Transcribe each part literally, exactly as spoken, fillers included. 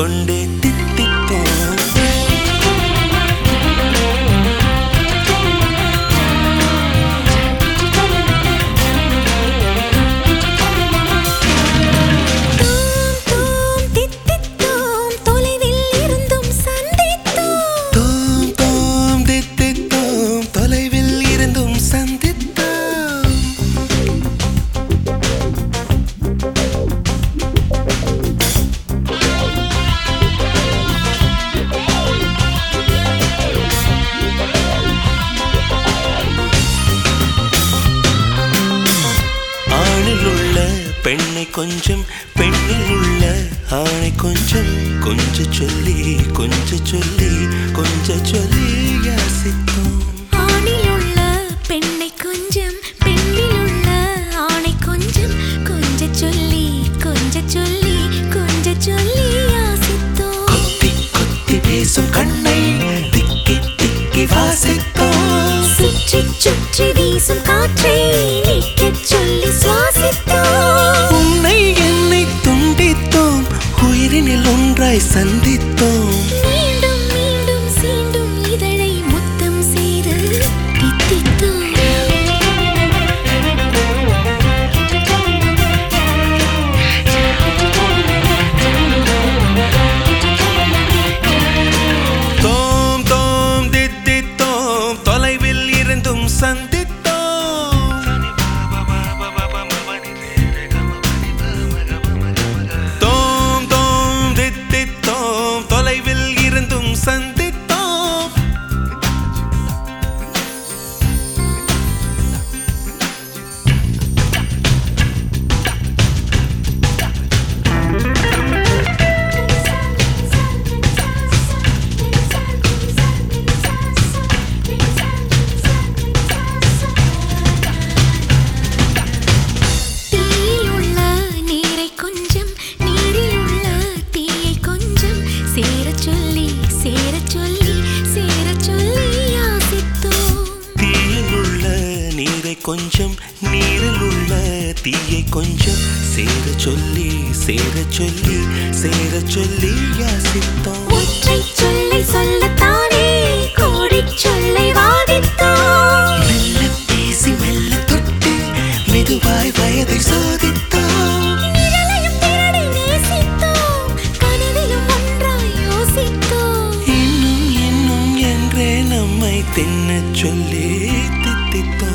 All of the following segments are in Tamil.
கொண்டே தித்தித்தோம். பெண்ணை கொஞ்சம் பெண்ணில் உள்ள ஆணை கொஞ்சம் கொஞ்ச சொல்லி கொஞ்ச சொல்லி கொஞ்ச சொல்லி யாசித்தோம். ஆணில் உள்ள பெண்ணை கொஞ்சம் பெண்ணில் உள்ள ஆணை கொஞ்சம் கொஞ்ச சொல்லி கொஞ்ச சொல்லி கொஞ்ச சொல்லி யாசித்தோம். கொத்தி கொத்தி பேசும் கண்ணை திக்கி திக்கி வாசித்தோம். சுற்றி சுற்றி வீசும் காற்றை நிற்கச் சொல்லி சுவாசித்தோம். உயிரினில் ஒன்றாய் சந்தித்தோம். மீண்டும் மீண்டும் சீண்டும் இதழை முத்தம் செய்து தித்தித்தோம். தோம் தோம் தித்தித்தோம் தொலைவில் இருந்தும் சந்தித்தோம். சந்தித்தோம். தீயில் உள்ள நீரை கொஞ்சம் நீரில் உள்ள தீயை கொஞ்சம் சேரச் சொல்லி சேரச் சொல்லி சேரச் சொல்லி யாசித்தோம். தீயில் உள்ள நீரை கொஞ்சம் நீரில் உள்ள தீயை கொஞ்சம் சேரச் சொல்லி சேரச் சொல்லி சேரச் சொல்லி யாசித்தோம். ஒற்றை சொல்லை சொல்லத்தானே கோடிச் சொல்லை வாதித்தோம். மெல்ல பேசி மெல்ல தொட்டு மெதுவாய் வயதை சோதித்தோம். நிழலையும் தேடி நேசித்தோம். கனவிலும் ஒன்றாய் யோசித்தோம். இன்னும் இன்னும் என்றே நம்மை தின்னச் சொல்லி தித்தித்தோம்.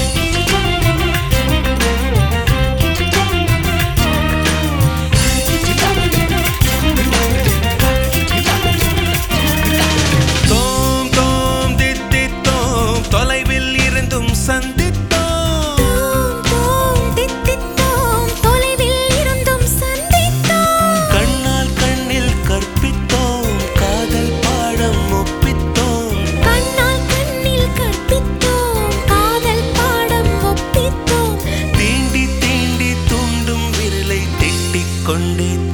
தோம் தோம் தித்தித்தோம் தொலைவில் இருந்தும் சந்தித்தோம். தோம் தோம் தித்தித்தோம் தொலைவில் இருந்தும் சந்தித்தோம். கண்ணால் கண்ணில் கற்பித்தோம் காதல் பாடம் ஒப்பித்தோம். கண்ணால் கண்ணில் கற்பித்தோம் காதல் பாடம் ஒப்பித்தோம். தீண்டி தீண்டி தூண்டும் விரலை திட்டிக் கொண்டே